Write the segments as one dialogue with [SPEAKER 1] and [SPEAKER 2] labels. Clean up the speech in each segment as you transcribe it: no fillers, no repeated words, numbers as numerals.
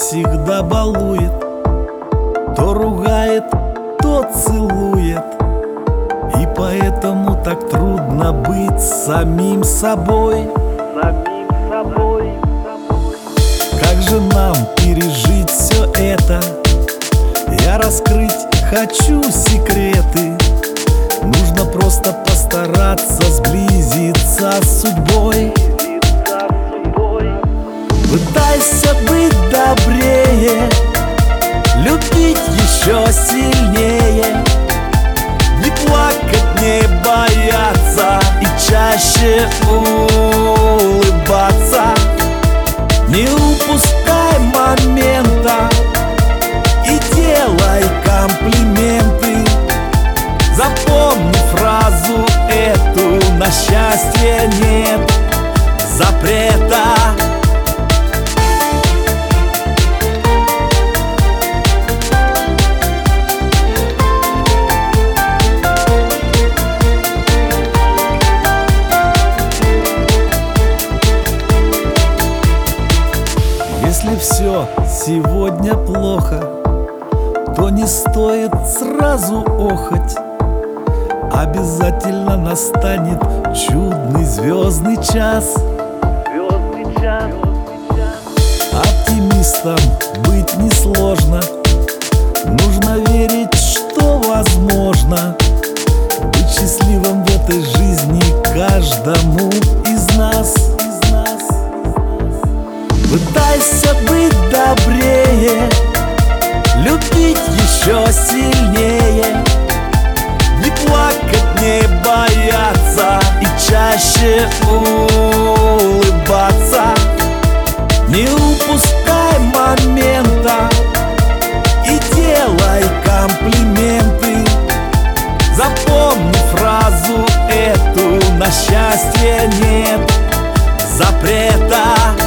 [SPEAKER 1] всегда балует, то ругает, то целует. И поэтому так трудно быть самим собой. Как же нам пережить все это? Я раскрыть хочу секреты. Нужно просто постараться сблизиться с судьбой. Пытайся быть добрее, любить еще сильнее, не плакать, не бояться и чаще улыбаться. Не упускай момента и делай комплименты. Запомни фразу эту: на счастье нет запрета. Если все сегодня плохо, то не стоит сразу охоть. Обязательно настанет чудный звездный час. Оптимистом быть несложно. Нужно верить, что возможно быть счастливым в этой жизни каждому из нас. Пытайся быть добрее, любить еще сильнее, не плакать, не бояться и чаще улыбаться. Не упускай момента и делай комплименты. Запомни фразу эту: на счастье нет запрета.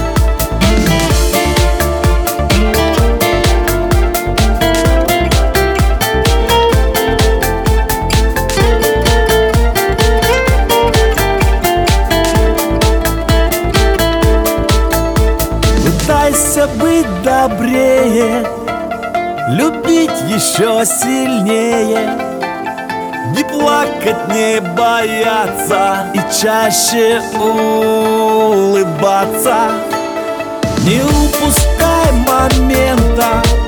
[SPEAKER 1] Пытайся быть добрее, любить еще сильнее, не плакать, не бояться и чаще улыбаться. Не упускай момента